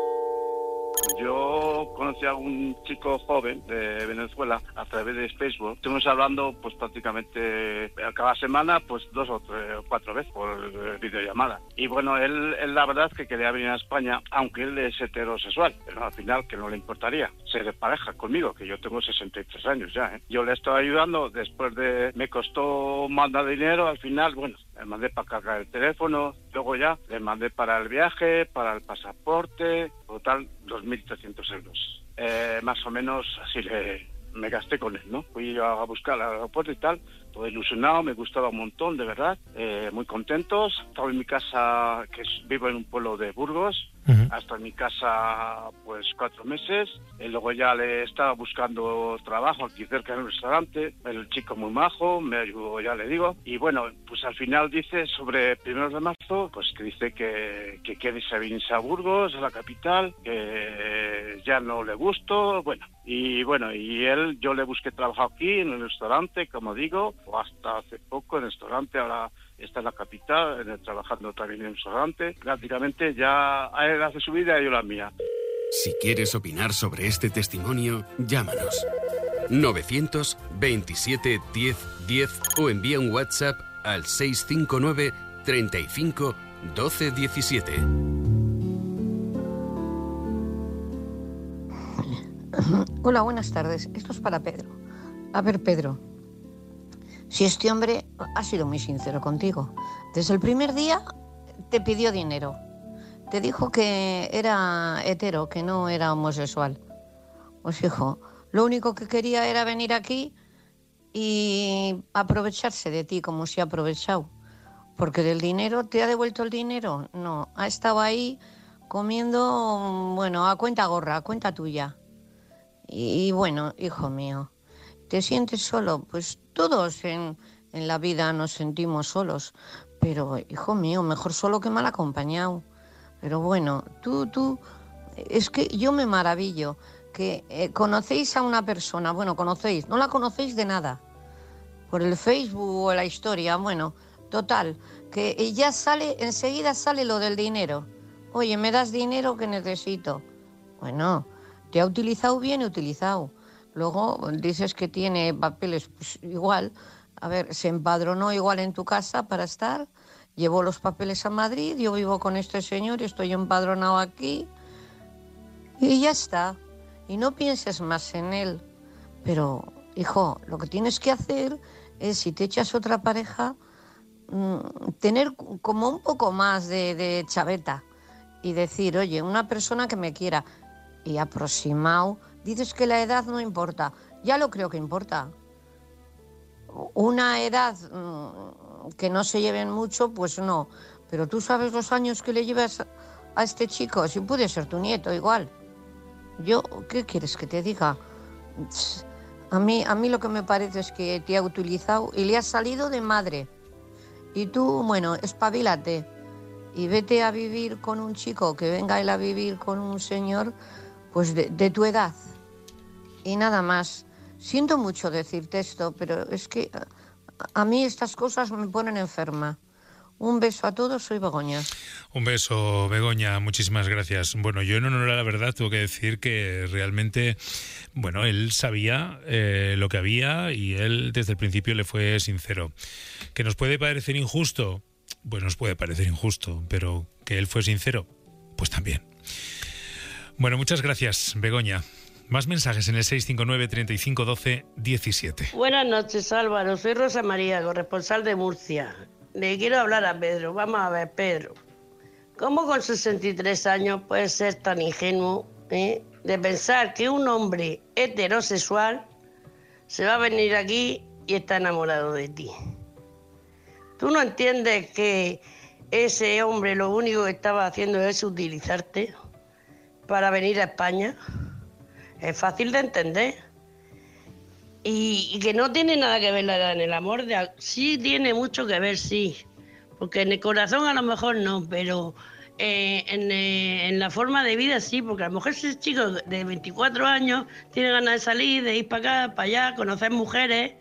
Yo conocí a un chico joven de Venezuela a través de Facebook. Estuvimos hablando pues prácticamente cada semana pues dos o tres o cuatro veces por videollamada. Y bueno, él, él la verdad es que quería venir a España, aunque él es heterosexual, pero al final que no le importaría ser de pareja conmigo, que yo tengo sesenta y tres años ya, ¿eh? Yo le estoy ayudando después de... Me costó mandar dinero, al final, bueno, le mandé para cargar el teléfono, luego ya le mandé para el viaje, para el pasaporte, total dos mil trescientos euros. Eh, más o menos así le, me gasté con él, ¿no? Fui a buscar al aeropuerto y tal, todo ilusionado, me gustaba un montón, de verdad, eh, muy contentos. Estaba en mi casa, que es, vivo en un pueblo de Burgos, uh-huh. Hasta en mi casa pues cuatro meses, y luego ya le estaba buscando trabajo aquí cerca del restaurante, el chico muy majo, me ayudó, ya le digo, y bueno, pues al final dice sobre primeros de marzo, pues que dice que, que quiere irse a Burgos, a la capital, que ya no le gustó, bueno, y bueno, y él, yo le busqué trabajo aquí en el restaurante, como digo, o hasta hace poco en el restaurante, ahora está en la capital, en el, trabajando también en el restaurante. Prácticamente ya él hace su vida y yo la mía. Si quieres opinar sobre este testimonio, llámanos. novecientos veintisiete diez diez o envía un WhatsApp al seis cinco nueve treinta y cinco doce diecisiete. Hola, buenas tardes. Esto es para Pedro. A ver, Pedro, si este hombre ha sido muy sincero contigo, desde el primer día te pidió dinero, te dijo que era hetero, que no era homosexual. Pues hijo, lo único que quería era venir aquí y aprovecharse de ti como se ha aprovechado. Porque del dinero, ¿te ha devuelto el dinero? No, ha estado ahí comiendo, bueno, a cuenta gorra, a cuenta tuya. Y, y bueno, hijo mío, ¿te sientes solo? Pues todos en, en la vida nos sentimos solos, pero hijo mío, mejor solo que mal acompañado. Pero bueno, tú, tú, es que yo me maravillo que eh, conocéis a una persona, bueno, conocéis, no la conocéis de nada, por el Facebook o la historia, bueno, total, que ya sale, enseguida sale lo del dinero. Oye, ¿me das dinero que necesito? Bueno, te ha utilizado bien utilizado. Luego dices que tiene papeles, pues igual, a ver, se empadronó igual en tu casa para estar, llevó los papeles a Madrid, yo vivo con este señor, estoy empadronado aquí y ya está. Y no pienses más en él. Pero, hijo, lo que tienes que hacer es, si te echas otra pareja, mmm, tener como un poco más de, de chaveta y decir, oye, una persona que me quiera, y aproximado. Dices que la edad no importa. Ya lo creo que importa. Una edad mmm, que no se lleven mucho, pues no. Pero tú sabes los años que le llevas a este chico, si puede ser tu nieto igual. Yo, ¿qué quieres que te diga? A mí, a mí lo que me parece es que te ha utilizado y le has salido de madre. Y tú, bueno, espabilate y vete a vivir con un chico, que venga él a vivir con un señor pues de, de tu edad. Y nada más. Siento mucho decirte esto, pero es que a, a mí estas cosas me ponen enferma. Un beso a todos, soy Begoña. Un beso, Begoña, muchísimas gracias. Bueno, yo en honor a la verdad tengo que decir que realmente, bueno, él sabía eh, lo que había y él desde el principio le fue sincero. ¿Que nos puede parecer injusto? Pues nos puede parecer injusto, pero que él fue sincero, pues también. Bueno, muchas gracias, Begoña. Más mensajes en el seis cinco nueve, treinta y cinco, doce, diecisiete. Buenas noches, Álvaro. Soy Rosa María, corresponsal de Murcia. Le quiero hablar a Pedro. Vamos a ver, Pedro. ¿Cómo con sesenta y tres años puedes ser tan ingenuo eh, de pensar que un hombre heterosexual se va a venir aquí y está enamorado de ti? ¿Tú no entiendes que ese hombre lo único que estaba haciendo es utilizarte para venir a España? Es fácil de entender. Y, y que no tiene nada que ver la edad en el amor. De, sí tiene mucho que ver, sí. Porque en el corazón a lo mejor no, pero eh, en, eh, en la forma de vida sí. Porque a lo mejor ese chico de veinticuatro años tiene ganas de salir, de ir para acá, para allá, conocer mujeres.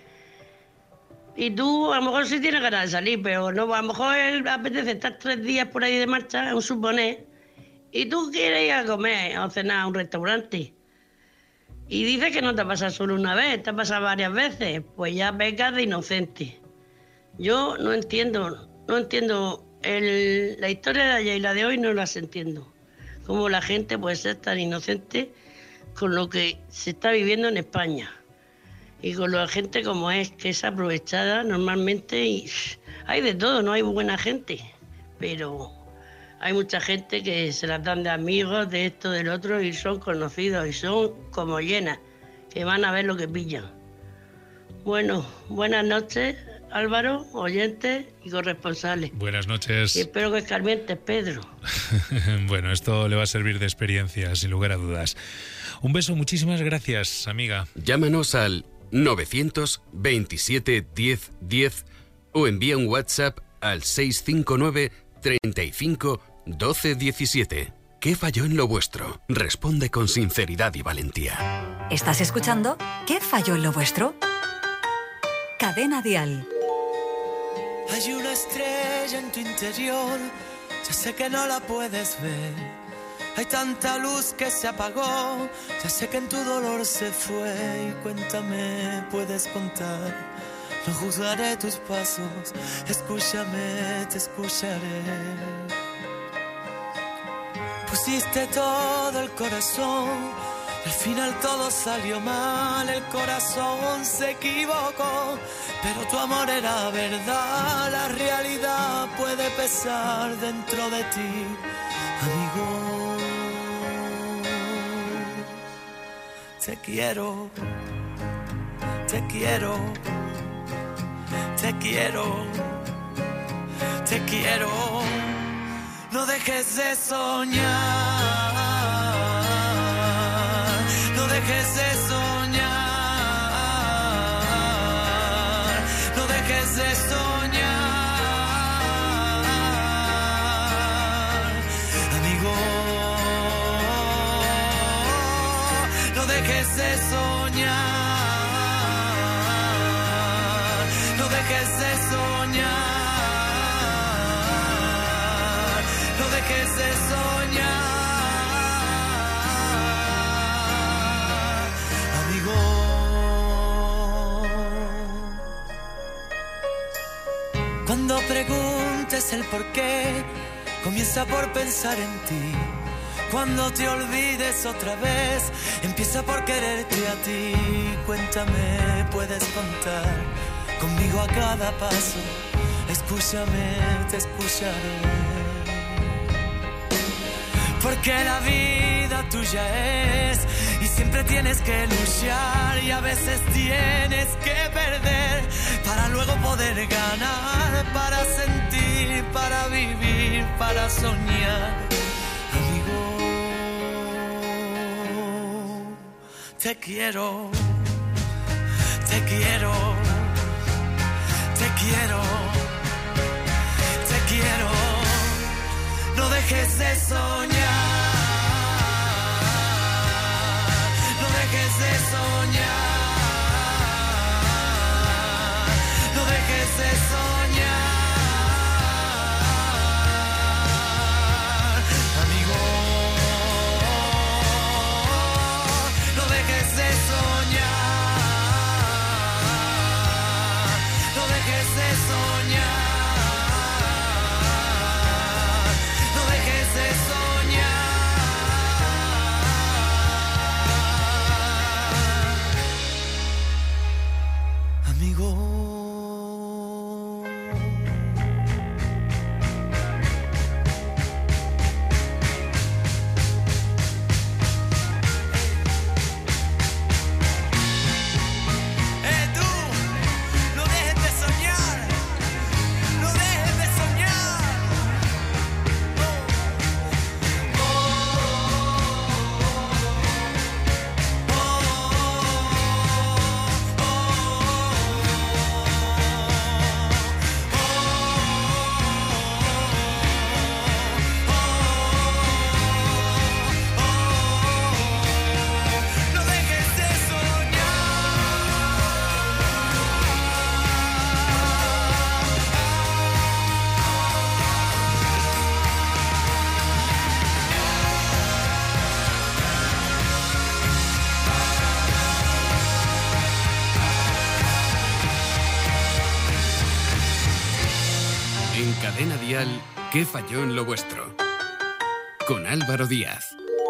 Y tú a lo mejor sí tienes ganas de salir, pero no, a lo mejor él apetece estar tres días por ahí de marcha, es un suponer. Y tú quieres ir a comer o cenar a un restaurante. Y dices que no te pasa solo una vez, te pasa varias veces. Pues ya pecas de inocente. Yo no entiendo, no entiendo el, la historia de ayer y la de hoy, no las entiendo. Cómo la gente puede ser tan inocente con lo que se está viviendo en España. Y con la gente como es, que es aprovechada normalmente. Y hay de todo, no hay buena gente. Pero hay mucha gente que se las dan de amigos, de esto, del otro, y son conocidos, y son como llenas, que van a ver lo que pillan. Bueno, buenas noches, Álvaro, oyentes y corresponsales. Buenas noches. Y espero que escarmientes, Pedro. Bueno, esto le va a servir de experiencia, sin lugar a dudas. Un beso, muchísimas gracias, amiga. Llámanos al novecientos veintisiete diez diez o envía un WhatsApp al seis cinco nueve, treinta y cinco, doce diecisiete. ¿Qué falló en lo vuestro? Responde con sinceridad y valentía. ¿Estás escuchando? ¿Qué falló en lo vuestro? Cadena Dial. Hay una estrella en tu interior, ya sé que no la puedes ver. Hay tanta luz que se apagó, ya sé que en tu dolor se fue. Y cuéntame, puedes contar. No juzgaré tus pasos, escúchame, te escucharé. Pusiste todo el corazón, al final todo salió mal, el corazón se equivocó, pero tu amor era verdad, la realidad puede pesar dentro de ti, amigo. Te quiero, te quiero. Te quiero, te quiero, no dejes de soñar, no dejes de soñar, no dejes de soñar, amigo, no dejes de soñar. No dejes de soñar, no dejes de soñar, amigo. Cuando preguntes el por qué, comienza por pensar en ti. Cuando te olvides otra vez, empieza por quererte a ti. Cuéntame, puedes contar conmigo a cada paso, escúchame, te escucharé. Porque la vida tuya es y siempre tienes que luchar y a veces tienes que perder para luego poder ganar, para sentir, para vivir. para soñar. Amigo, te quiero, te quiero, te quiero, te quiero. No dejes de soñar, no dejes de soñar, no dejes de soñar. Cadena Dial, ¿qué falló en lo vuestro? Con Álvaro Díaz.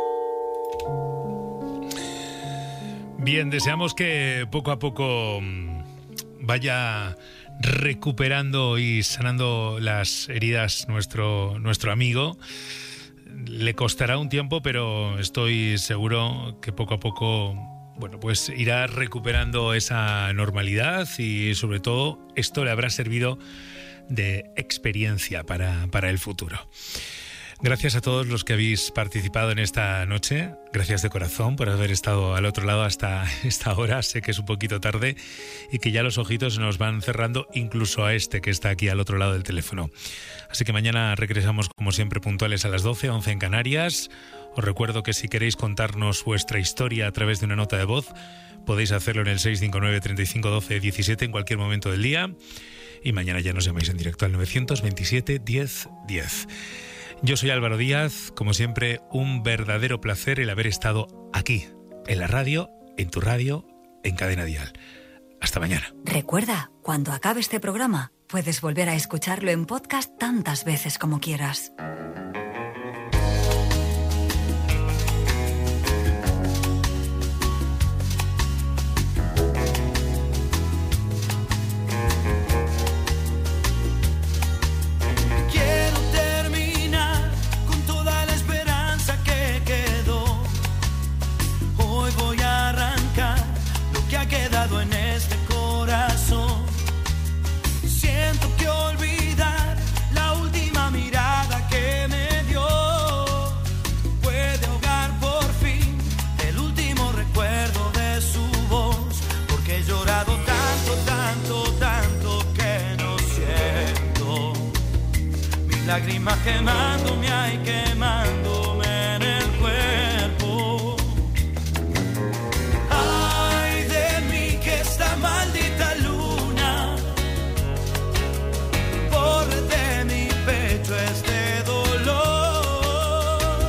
Bien, deseamos que poco a poco vaya recuperando y sanando las heridas nuestro, nuestro amigo. Le costará un tiempo, pero estoy seguro que poco a poco, bueno, pues irá recuperando esa normalidad y sobre todo esto le habrá servido de experiencia para, para el futuro. Gracias a todos los que habéis participado en esta noche. Gracias de corazón por haber estado al otro lado hasta esta hora. Sé que es un poquito tarde y que ya los ojitos nos van cerrando, incluso a este que está aquí al otro lado del teléfono. Así que mañana regresamos como siempre puntuales a las doce, once en Canarias. Os recuerdo que si queréis contarnos vuestra historia a través de una nota de voz, podéis hacerlo en el seis cinco nueve, treinta y cinco, doce, diecisiete en cualquier momento del día. Y mañana ya nos llamáis en directo al novecientos veintisiete, diez, diez. Yo soy Álvaro Díaz, como siempre, un verdadero placer el haber estado aquí, en la radio, en tu radio, en Cadena Dial. Hasta mañana. Recuerda, cuando acabe este programa, puedes volver a escucharlo en podcast tantas veces como quieras. En este corazón siento que olvidar la última mirada que me dio puede ahogar por fin el último recuerdo de su voz, porque he llorado tanto, tanto, tanto que no siento mis lágrimas quemándome, ay, quemándome en el cuerpo. Esta maldita luna borre de mi pecho este dolor.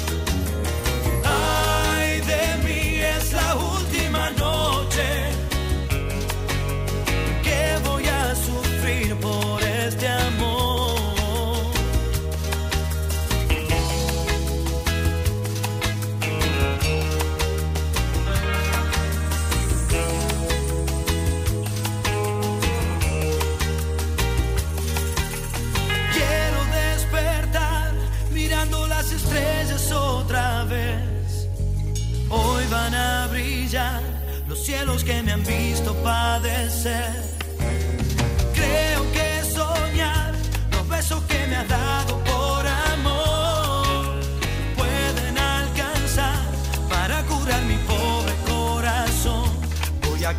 Ay, de mí es la última noche que voy a sufrir por este amor. Las estrellas otra vez hoy van a brillar los cielos que me han visto padecer. Creo que soñar los besos que me has dado por ahí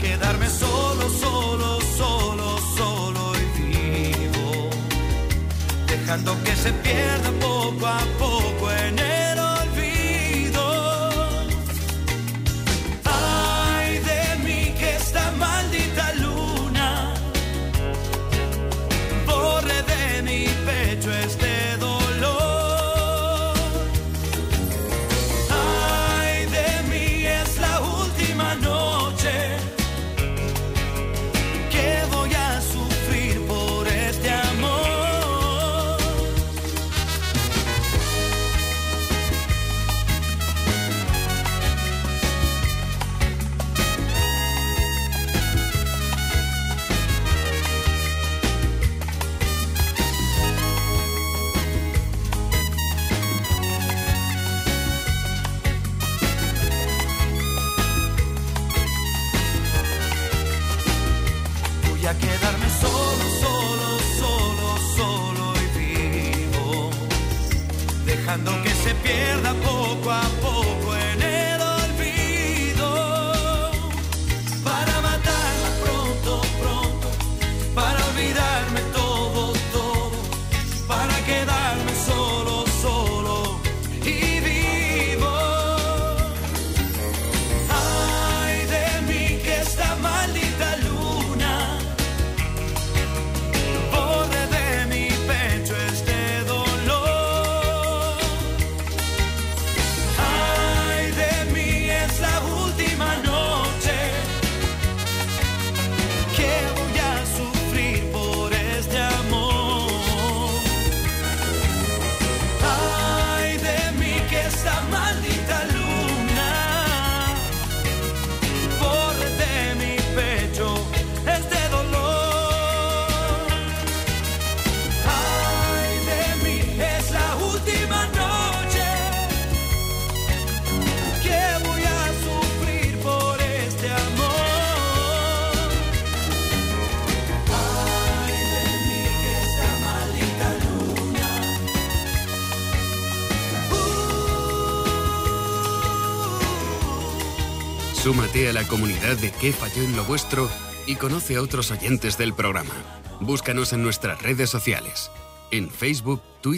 quedarme solo, solo, solo, solo y vivo, dejando que se pierda poco a poco en el olvido. Ay de mí que esta maldita luna borre de mi pecho este dolor. Ay de mí es la última noche que voy a sufrir por este amor. Voy a quedarme solo, solo, solo, solo y vivo, dejando que se pierda poco a poco en el olvido, para matarla pronto, pronto, para olvidarme todo, todo, para quedarme solo, solo y vivo. Ay de mí que esta maldita luna borre de mi pecho este dolor. Ay de mí es la última noche que voy a sufrir por este amor. Ay de mí que esta maldita luna borre de mi pecho este dolor. Ay de mí es la última noche que voy a sufrir por este amor. Ay de mí que esta maldita luna. Súmate a la comunidad de ¿Qué falló en lo vuestro? Y conoce a otros oyentes del programa. Búscanos en nuestras redes sociales. En Facebook, Twitter